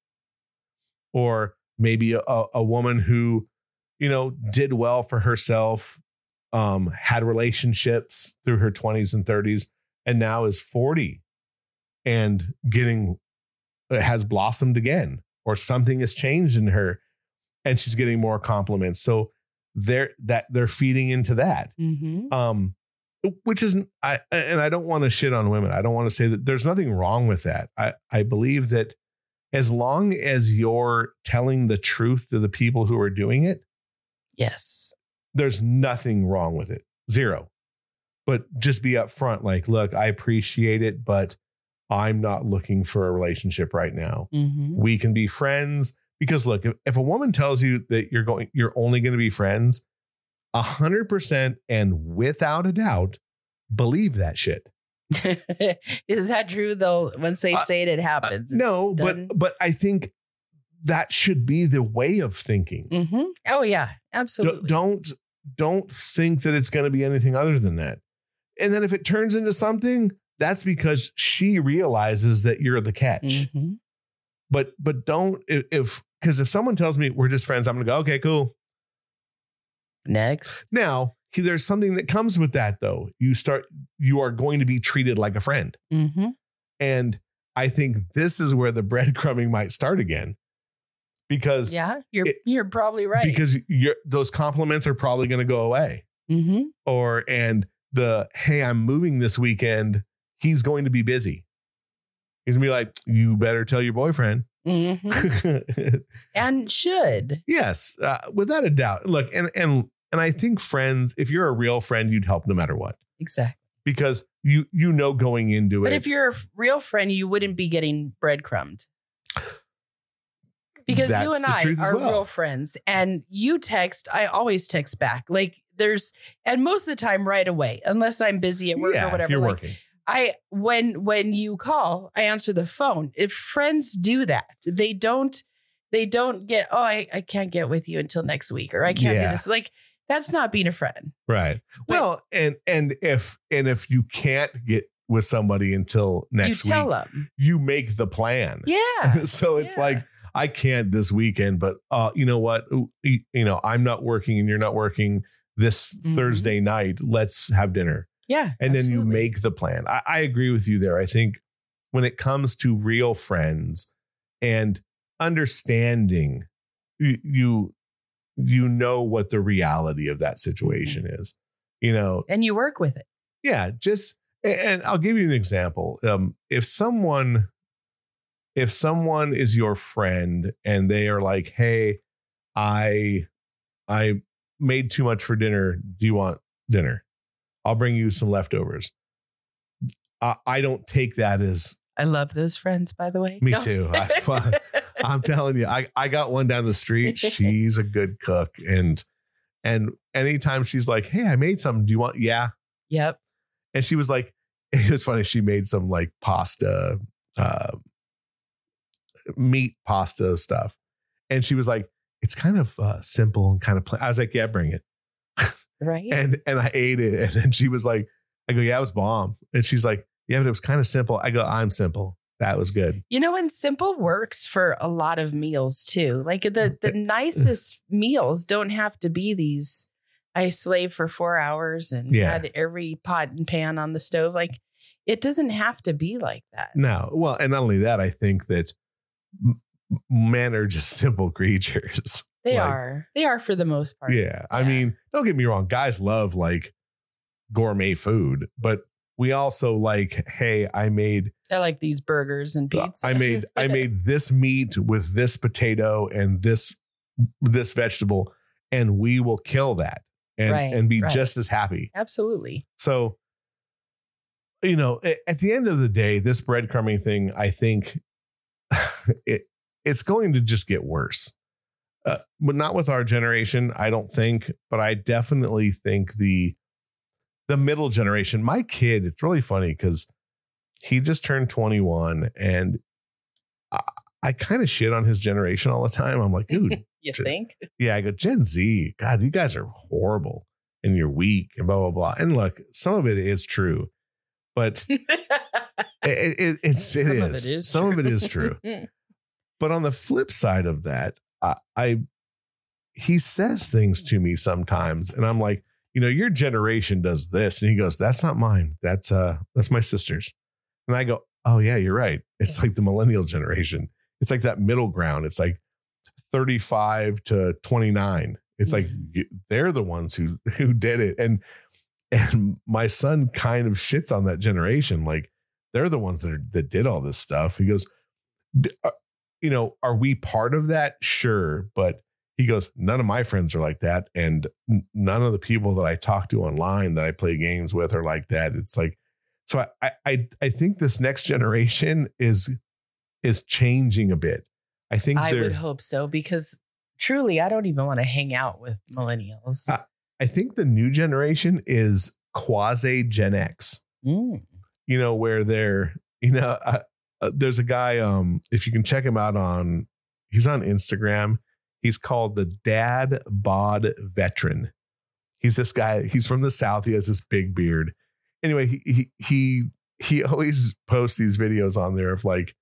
Or maybe a, a woman who, you know, did well for herself, um, had relationships through her twenties and thirties, and now is forty and getting, has blossomed again, or something has changed in her and she's getting more compliments. So they're that they're feeding into that. Mm-hmm. Um, which isn't, I, and I don't want to shit on women. I don't want to say that there's nothing wrong with that. I, I believe that as long as you're telling the truth to the people who are doing it, Yes. there's nothing wrong with it. Zero. But just be upfront. Like, look, I appreciate it, but I'm not looking for a relationship right now. Mm-hmm. We can be friends, because look, if, if a woman tells you that you're going, you're only going to be friends, a hundred percent and without a doubt, believe that shit. Is that true though? Once they Uh, say it, it happens. Uh, no, It's but done. but I think that should be the way of thinking. Mm-hmm. Oh yeah, D- absolutely. don't don't think that it's going to be anything other than that. And then if it turns into something, that's because she realizes that you're the catch. Mm-hmm. But but don't if because if someone tells me we're just friends, I'm going to go, okay, cool. Next. Now, there's something that comes with that, though. You start, you are going to be treated like a friend. Mm-hmm. And I think this is where the breadcrumbing might start again. Because, Yeah, you're it- you're probably right. because you're, those compliments are probably going to go away. Mm-hmm. Or, and the, hey, I'm moving this weekend, he's going to be busy. He's going to be like, you better tell your boyfriend. Mm-hmm. And should. Yes, uh, without a doubt. Look, and and and I think friends, if you're a real friend, you'd help no matter what, Exactly. because you you know going into But it. if you're a f- real friend, you wouldn't be getting breadcrumbed. Because That's you and the I truth as are well. real friends, and you text, I always text back. Like there's, and most of the time right away, unless I'm busy at work yeah, or whatever. if you're like, working, I when when you call, I answer the phone. If friends do that, they don't they don't get, oh, I, I can't get with you until next week, or I can't Yeah. do this. Like that's not being a friend. right? But- well, and and if and if you can't get with somebody until next you tell week, them. you make the plan. Yeah. So it's Yeah. like, I can't this weekend, but uh, you know what? You, you know, I'm not working and you're not working this Mhm. Thursday night. Let's have dinner. Yeah. And then you absolutely. make the plan. I, I agree with you there. I think when it comes to real friends and understanding, you you, you know what the reality of that situation is. You know, and you work with it. yeah, just and I'll give you an example. Um, if someone if someone is your friend and they are like, hey, I I made too much for dinner. Do you want dinner? I'll bring you some leftovers. I, I don't take that as I love those friends, by the way. me No. too. I, I'm telling you, I, I got one down the street. She's a good cook. And and anytime she's like, hey, I made something. Do you want? Yeah. Yep. And she was like, it was funny. She made some like pasta, uh, meat pasta stuff. And she was like, it's kind of uh, simple and kind of plain. I was like, yeah, bring it. Right. And and I ate it. And then she was like, I go, yeah, it was bomb. And she's like, yeah, but it was kind of simple. I go, I'm simple. That was good. You know, and simple works for a lot of meals too. Like the the nicest meals don't have to be these. I slaved for four hours and Yeah. had every pot and pan on the stove. Like it doesn't have to be like that. No. Well, and not only that, I think that m- men are just simple creatures. They Like, are. They are for the most part. Yeah. I Yeah. mean, don't get me wrong. Guys love like gourmet food, but we also like, hey, I made I like these burgers and pizza. I made I made this meat with this potato and this this vegetable, and we will kill that and Right, and be right. just as happy. Absolutely. So, you know, a- at the end of the day, this breadcrumbing thing, I think it it's going to just get worse. Uh, but not with our generation, I don't think. But I definitely think the the middle generation, my kid, it's really funny because he just turned twenty-one, and I, I kind of shit on his generation all the time. I'm like, dude, You think? yeah, I go, Gen Z, God, you guys are horrible and you're weak and blah, blah, blah. And look, some of it is true, but it, it, it's, it Some is. of it is Some true. of it is true. But on the flip side of that, I, I, he says things to me sometimes, and I'm like, you know, your generation does this. And he goes, that's not mine. That's, uh, that's my sister's. And I go, oh yeah, you're right. It's like the millennial generation. It's like that middle ground. It's like thirty-five to twenty-nine. It's like Mhm. they're the ones who who did it. And and my son kind of shits on that generation. Like they're the ones that are, that did all this stuff. He goes, "D- uh, you know, are we part of that? Sure. But he goes, none of my friends are like that. And n- none of the people that I talk to online that I play games with are like that. It's like, so I, I, I think this next generation is, is changing a bit. I think I they're, would hope so, because truly, I don't even want to hang out with millennials. Uh, I think the new generation is quasi Gen X, Mm. you know, where they're, you know, uh, uh, there's a guy, um, if you can check him out on, he's on Instagram. He's called the Dad Bod Veteran. He's this guy. He's from the South. He has this big beard. Anyway, he he he he always posts these videos on there of like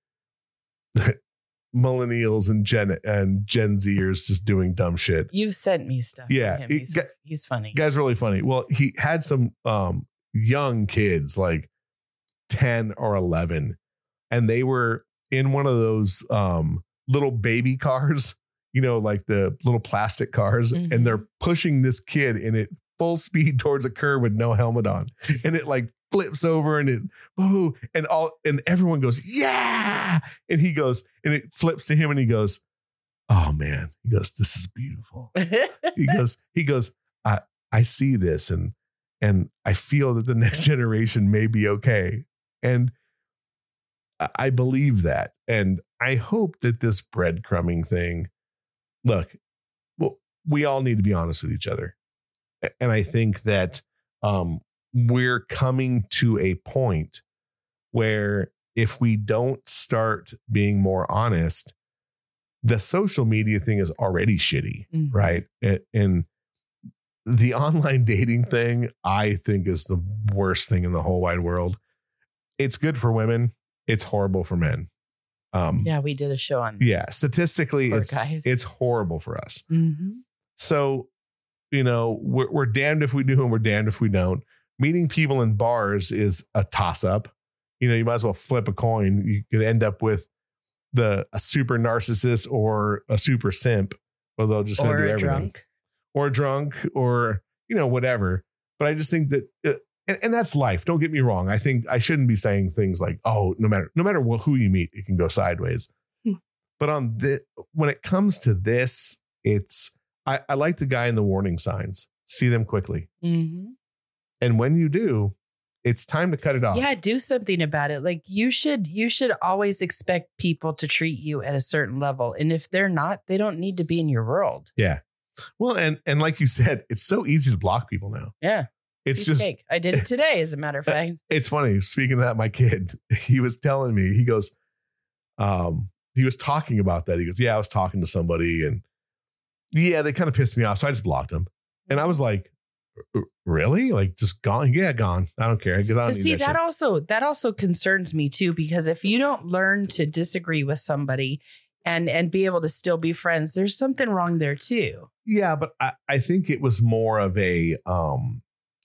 millennials and Gen and Gen Zers just doing dumb shit. You've sent me stuff. Yeah, from him. it- He's, gu- he's funny. Guy's really funny. Well, he had some um young kids like ten or eleven, and they were in one of those um little baby cars, you know, like the little plastic cars, Mhm. and they're pushing this kid in it full speed towards a curb with no helmet on, and it like flips over and it boo, and all and everyone goes yeah, and he goes and it flips to him and he goes, oh man, he goes, this is beautiful. He goes, he goes, I I see this and and I feel that the next generation may be okay. And I- I believe that. And I hope that this breadcrumbing thing, look, well, we all need to be honest with each other. A- And I think that um, we're coming to a point where if we don't start being more honest, the social media thing is already shitty, Mhm. right? And, and the online dating thing, I think, is the worst thing in the whole wide world. It's good for women. It's horrible for men. Um, Yeah, we did a show on yeah, statistically, poor it's guys. it's horrible for us. Mhm. So, you know, we're we're damned if we do and we're damned if we don't. Meeting people in bars is a toss up. You know, you might as well flip a coin. You could end up with the a super narcissist or a super simp, or they'll just gonna Or do a everything. drunk. Or drunk, or you know, whatever. But I just think that, uh, and, and that's life. Don't get me wrong. I think I shouldn't be saying things like, "Oh, no matter no matter what, who you meet, it can go sideways." Hmm. But on the when it comes to this, it's I, I like the guy in the warning signs. See them quickly, Mhm. and when you do, it's time to cut it off. Yeah, do something about it. Like you should, you should always expect people to treat you at a certain level, and if they're not, they don't need to be in your world. Yeah. Well, and and like you said, it's so easy to block people now. Yeah, It's piece just of cake. I did it today, as a matter of fact. it's funny. Speaking of that, my kid, he was telling me, he goes, um, he was talking about that. He goes, yeah, I was talking to somebody and yeah, they kind of pissed me off. So I just blocked him. And I was like, "R- really? Like just gone? Yeah, gone. I don't care. Because I don't But need see, that, that shit." also that also concerns me too, because if you don't learn to disagree with somebody and and be able to still be friends, there's something wrong there too. Yeah, but I, I think it was more of a um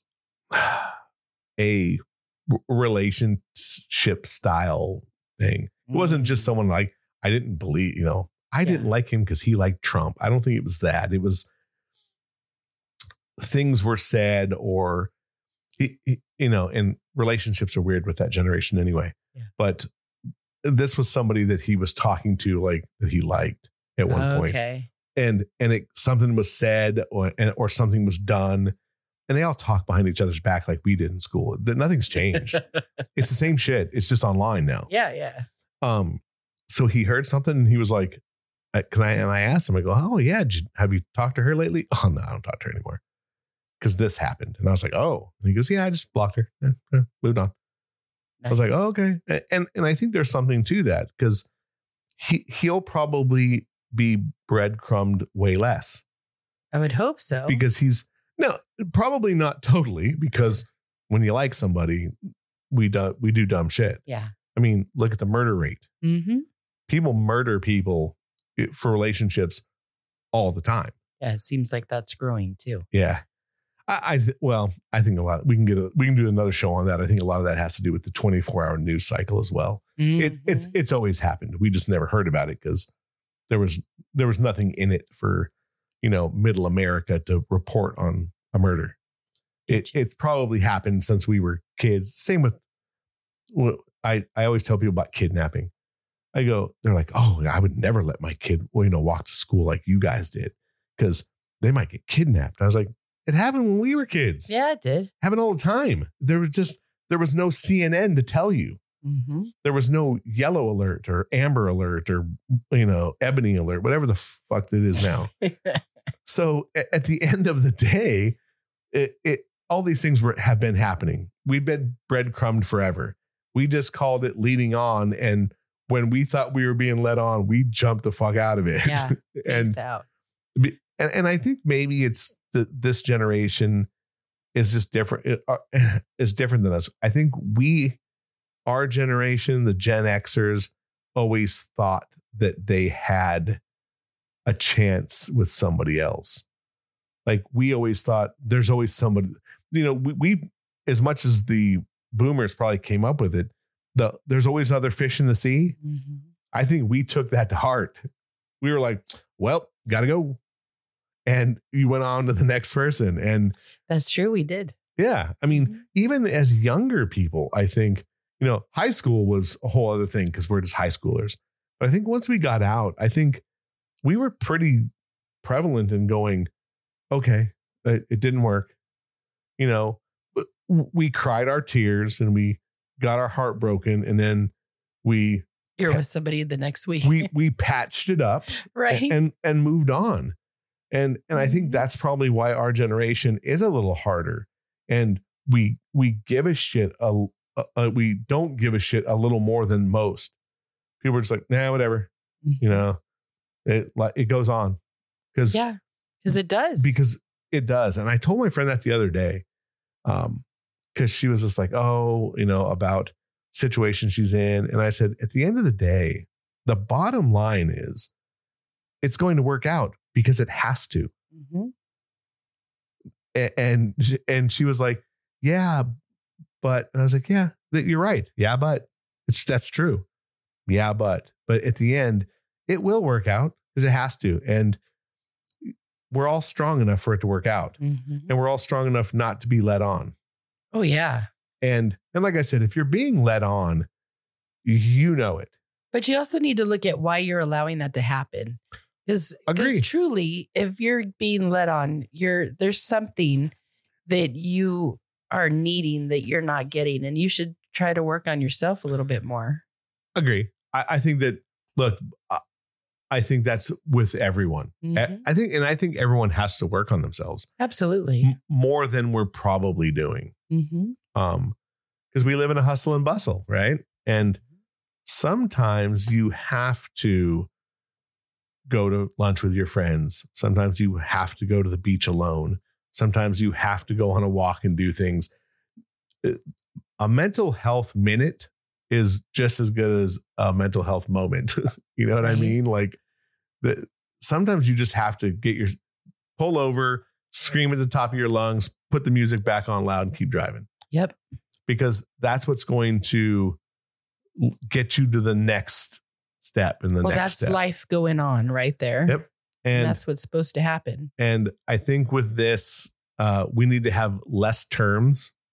a r- relationship style thing. It wasn't just someone like, I didn't believe, you know, I Yeah. didn't like him because he liked Trump. I don't think it was that. It was things were said, or he, he, you know, and relationships are weird with that generation anyway. Yeah. But this was somebody that he was talking to, like that he liked at one okay. point. Okay. And, and it, something was said or, or something was done, and they all talk behind each other's back like we did in school. Nothing's changed. It's the same shit. It's just online now. Yeah. Yeah. Um, so he heard something and he was like, cause I, and I asked him, I go, oh yeah. Did you, have you talked to her lately? Oh no, I don't talk to her anymore. Cause this happened. And I was like, oh, and he goes, yeah, I just blocked her. Yeah, yeah, moved on. Nice. I was like, oh, okay. And, and I think there's something to that, because he, he'll probably be breadcrumbed way less. I would hope so. Because he's no, probably not totally, because when you like somebody, we do, we do dumb shit. Yeah. I mean, look at the murder rate. Mm-hmm. People murder people for relationships all the time. Yeah. It seems like that's growing too. Yeah. I, I th- well, I think a lot, we can get a, we can do another show on that. I think a lot of that has to do with the twenty-four hour news cycle as well. Mm-hmm. It, it's, it's always happened. We just never heard about it because there was, there was nothing in it for, you know, middle America to report on a murder. It, it's probably happened since we were kids. Same with, well, I, I always tell people about kidnapping. I go, they're like, oh, I would never let my kid, well, you know, walk to school like you guys did, because they might get kidnapped. I was like, it happened when we were kids. Yeah, it did. Happened all the time. There was just, there was no C N N to tell you. Mm-hmm. There was no yellow alert or amber alert or, you know, ebony alert, whatever the fuck it is now. So at the end of the day, it, it all these things were have been happening. We've been breadcrumbed forever. We just called it leading on. And when we thought we were being led on, we jumped the fuck out of it. Yeah, and, out. and and I think maybe it's the, this generation is just different. Is different than us. I think we, our generation, the Gen Xers, always thought that they had a chance with somebody else. Like we always thought there's always somebody, you know, we, we as much as the boomers probably came up with it, the there's always other fish in the sea. Mm-hmm. I think we took that to heart. We were like, well, gotta go. And you went on to the next person. And that's true. We did. Yeah. I mean, mm-hmm. even as younger people, I think, you know, high school was a whole other thing because we're just high schoolers. But I think once we got out, I think we were pretty prevalent in going, okay, it, it didn't work. You know, we cried our tears and we got our heart broken. And then we, you're with somebody the next week. we, we patched it up right. and, and, and moved on. And, and I think that's probably why our generation is a little harder. And we, we give a shit. A, a, we don't give a shit a little more than most people are just like, nah, whatever, mm-hmm. you know, it like it goes on. Cause yeah, cause it does, because it does. And I told my friend that the other day, um, cause she was just like, oh, you know, about situation she's in. And I said, at the end of the day, the bottom line is it's going to work out because it has to. Mm-hmm. And, and she was like, yeah, but, and I was like, yeah, you're right. Yeah, but it's, that's true. Yeah, but, but at the end, it will work out because it has to. And we're all strong enough for it to work out. Mm-hmm. And we're all strong enough not to be led on. Oh yeah. And, and like I said, if you're being led on, you know it. But you also need to look at why you're allowing that to happen. Because truly, if you're being led on, you're there's something that you are needing that you're not getting, and you should try to work on yourself a little bit more. Agree. I, I think that, look, I think that's with everyone. Mm-hmm. I think, and I think everyone has to work on themselves. Absolutely. M- more than we're probably doing. Mm-hmm. Um, because we live in a hustle and bustle, right? And sometimes you have to go to lunch with your friends. Sometimes you have to go to the beach alone. Sometimes you have to go on a walk and do things. A mental health minute is just as good as a mental health moment. You know what right. I mean? Like the, sometimes you just have to get your pull over, scream at the top of your lungs, put the music back on loud and keep driving. Yep. Because that's what's going to get you to the next step in the well, next that's step. Life going on right there. Yep. And, and that's what's supposed to happen. And I think with this, uh, we need to have less terms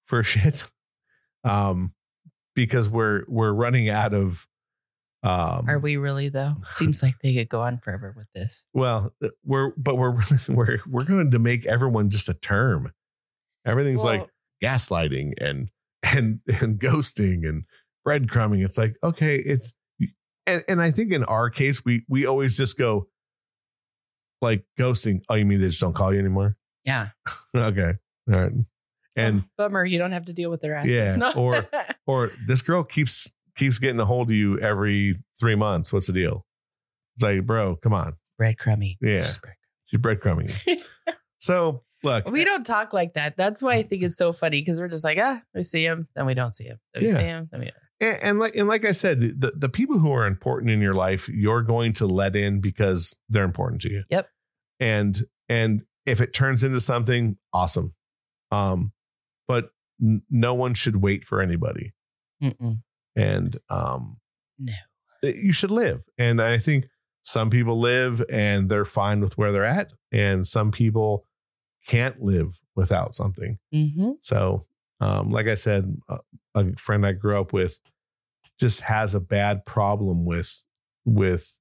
for shit. Um, because we're we're running out of um Are we really though? Seems like they could go on forever with this. well, we're but we're we're we're going to make everyone just a term. Everything's Well- like gaslighting and and and ghosting and breadcrumbing. It's like, okay, it's and, and I think in our case, we we always just go like ghosting. Oh, you mean they just don't call you anymore? Yeah. Okay. All right. And Oh, bummer, you don't have to deal with their Yeah, assets. No. or- or this girl keeps keeps getting a hold of you every three months. What's the deal? It's like, bro, come on. breadcrummy. Yeah. Just bread- She's breadcrumbing you. So look, We don't talk like that. That's why I think it's so funny because we're just like, ah, we see him, then we don't see him. Then we Yeah. see him, then we don't. and, and like and like I said, the, the people who are important in your life, you're going to let in because they're important to you. Yep. And and if it turns into something, awesome. Um, but n- no one should wait for anybody. Mm-mm. And um, No. you should live. And I think some people live and they're fine with where they're at, and some people can't live without something. Mm-hmm. So, um, like I said, a, a friend I grew up with just has a bad problem with with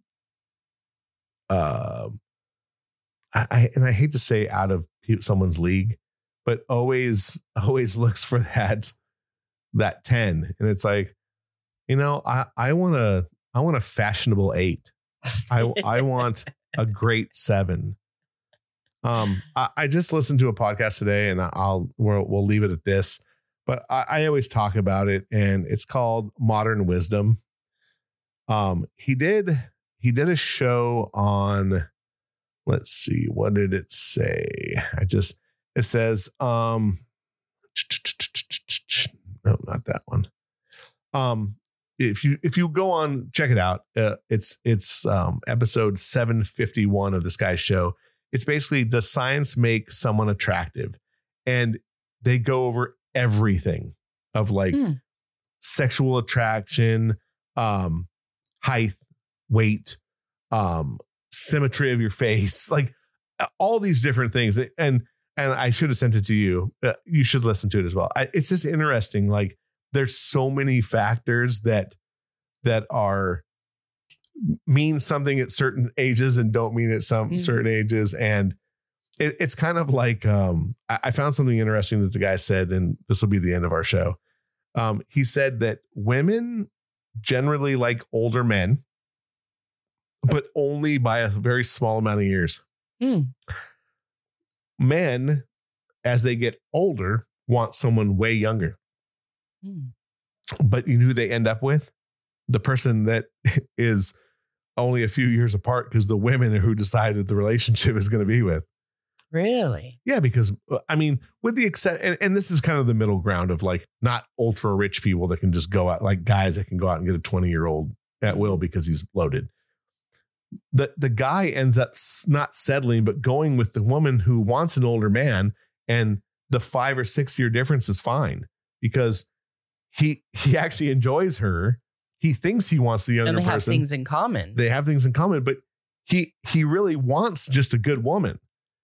uh, I, I and I hate to say out of pe- someone's league, but always always looks for that that ten, and it's like, you know, I I want a I want a fashionable eight. I I want a great seven. Um, I, I just listened to a podcast today, and I'll we'll, we'll leave it at this. But I, I always talk about it, and it's called Modern Wisdom. Um, he did he did a show on. Let's see, what did it say? I just it says um, no, not that one. Um. If you if you go on, check it out. Uh, it's it's um, episode seven fifty-one of this guy's show. It's basically, does science make someone attractive? And they go over everything of like Hmm. sexual attraction, um, height, weight, um, symmetry of your face, like all these different things. And and I should have sent it to you. Uh, you should listen to it as well. I, it's just interesting. Like, there's so many factors that that are mean something at certain ages and don't mean at some Mhm. certain ages. And it, it's kind of like um, I, I found something interesting that the guy said, and this will be the end of our show. Um, he said that women generally like older men, but only by a very small amount of years. Hmm. Men, as they get older, want someone way younger. Hmm. But you know who they end up with? The person that is only a few years apart, because the women who decided the relationship is going to be with. Really? Yeah, because I mean, with the except, and, and this is kind of the middle ground of like not ultra rich people that can just go out, like guys that can go out and get a twenty year old at will because he's loaded. The the guy ends up s- not settling, but going with the woman who wants an older man, and the five or six year difference is fine because he he actually enjoys her. He thinks he wants the younger And they have person. things in common. They have things in common, but he he really wants just a good woman.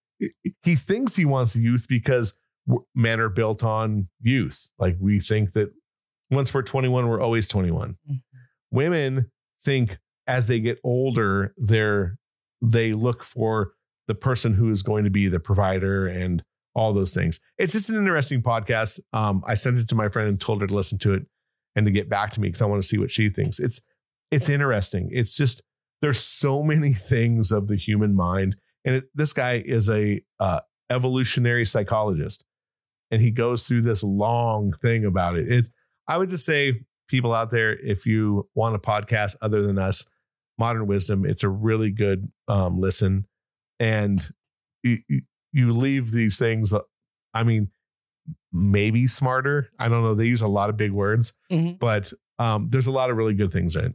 He thinks he wants youth because w- men are built on youth. Like, we think that once we're twenty-one, we're always twenty-one. Mhm. Women think as they get older, they're they look for the person who is going to be the provider and all those things. It's just an interesting podcast. Um, I sent it to my friend and told her to listen to it and to get back to me because I want to see what she thinks. It's it's interesting. It's just, there's so many things of the human mind. And it, this guy is a uh, evolutionary psychologist, and he goes through this long thing about it. It's, I would just say, people out there, if you want a podcast other than us, Modern Wisdom, it's a really good um, listen. And you, you, you leave these things, I mean, maybe smarter. I don't know. They use a lot of big words, Mhm. but um, there's a lot of really good things in it.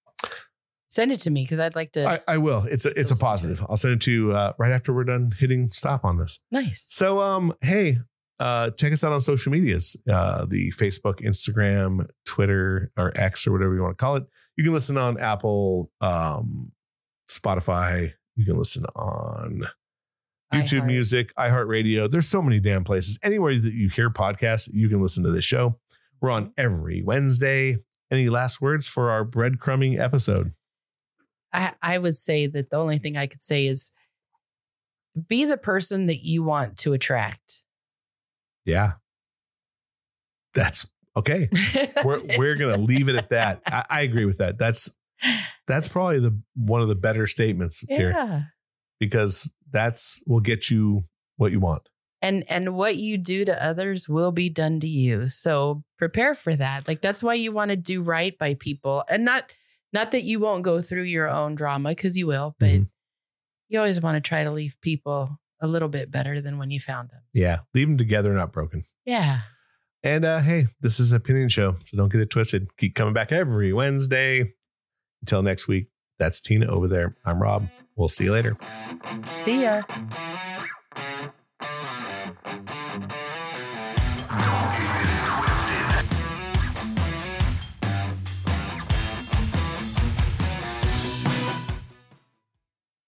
Send it to me because I'd like to. I, I will. It's a it's a Listen to positive. I'll send it to you uh, right after we're done hitting stop on this. Nice. So, um, hey, uh, check us out on social medias, uh, the Facebook, Instagram, Twitter, or X, or whatever you want to call it. You can listen on Apple, um, Spotify. You can listen on YouTube iHeart. Music, iHeartRadio. There's so many damn places. Anywhere that you hear podcasts, you can listen to this show. We're on every Wednesday. Any last words for our breadcrumbing episode? I, I would say that the only thing I could say is be the person that you want to attract. Yeah. That's okay. That's we're it. we're going to leave it at that. I, I agree with that. That's that's probably the one of the better statements yeah. here, because that's will get you what you want. And and what you do to others will be done to you. So prepare for that. Like, that's why you want to do right by people, and not not that you won't go through your own drama, because you will, but mm-hmm. you always want to try to leave people a little bit better than when you found them. Yeah. Leave them together, not broken. Yeah. And uh, hey, this is an opinion show, so don't get it twisted. Keep coming back every Wednesday. Until next week, that's Tina over there. I'm Rob. We'll see you later. See ya.